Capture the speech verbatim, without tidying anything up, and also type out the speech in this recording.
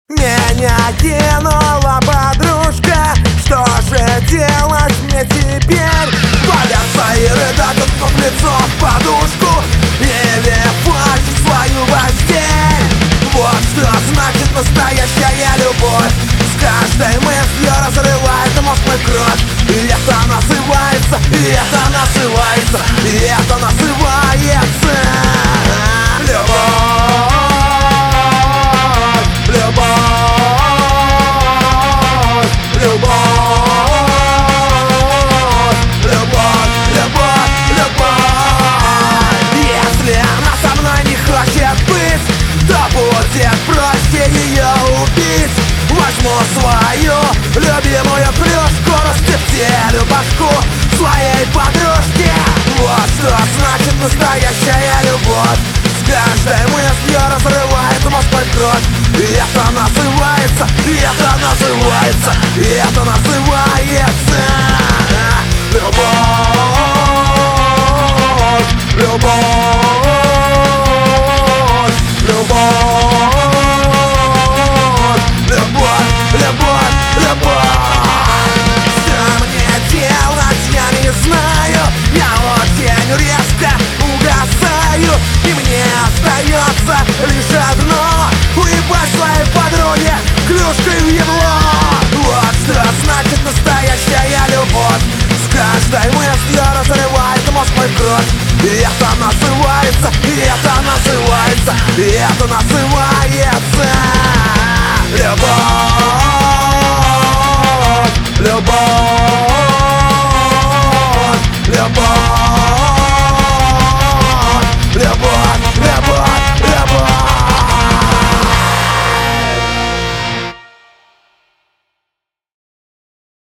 Меня кинула подружка, что же делать мне теперь? Боятся и рыдать, уткнув лицо в подушку или плачут свою постель. Вот что значит настоящая любовь. С каждой мыслью разрывает мозг мой кровь. И это называется, и это называется, и это называется любовь. Будет проще ее убить. Возьму свою любимую клюшку, расстептелю башку своей подружке. Вот что значит настоящая любовь. С каждой мыслью разрывает мозг мой кровь. И это называется, и это называется, и это называется любовь. Любовь. И мне остается лишь одно: уебать своей подруге клюшкой в ебло. Вот что значит настоящая любовь. С каждой мыслью разрывает мозг мой кровь. И это называется, и это называется, и это называется